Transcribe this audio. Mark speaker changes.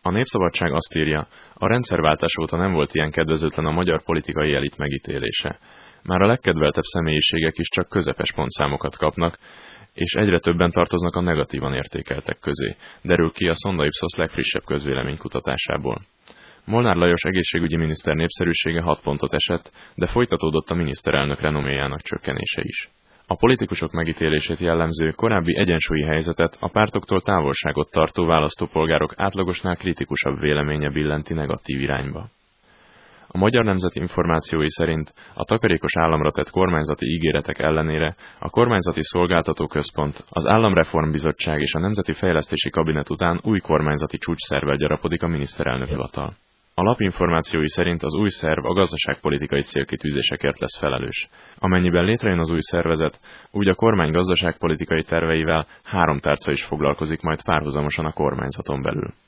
Speaker 1: A Népszabadság azt írja, a rendszerváltás óta nem volt ilyen kedvezőtlen a magyar politikai elit megítélése. Már a legkedveltebb személyiségek is csak közepes pontszámokat kapnak, és egyre többen tartoznak a negatívan értékeltek közé, derül ki a Sonda Ipsos legfrissebb közvéleménykutatásából. Molnár Lajos egészségügyi miniszter népszerűsége 6 pontot esett, de folytatódott a miniszterelnök renoméjának csökkenése is. A politikusok megítélését jellemző korábbi egyensúlyi helyzetet a pártoktól távolságot tartó választópolgárok átlagosnál kritikusabb véleménye billenti negatív irányba. A Magyar Nemzet információi szerint a takarékos államra tett kormányzati ígéretek ellenére a Kormányzati Szolgáltatóközpont, az Államreformbizottság és a Nemzeti Fejlesztési Kabinet után új kormányzati csúcsszervvel gyarapodik a miniszterelnök-hivatal. A lap információi szerint az új szerv a gazdaságpolitikai célkitűzésekért lesz felelős. Amennyiben létrejön az új szervezet, úgy a kormány gazdaságpolitikai terveivel 3 tárca is foglalkozik majd párhuzamosan a kormányzaton belül.